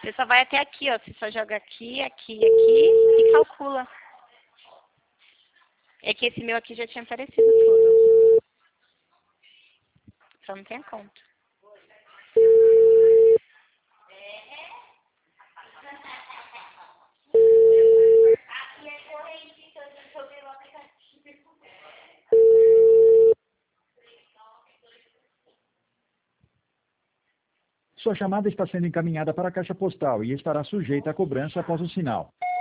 Você só vai até aqui, ó. Você só joga aqui, aqui, aqui e calcula. É que esse meu aqui já tinha aparecido tudo. Só não tem a conta. Sua chamada está sendo encaminhada para a caixa postal e estará sujeita a cobrança após o sinal.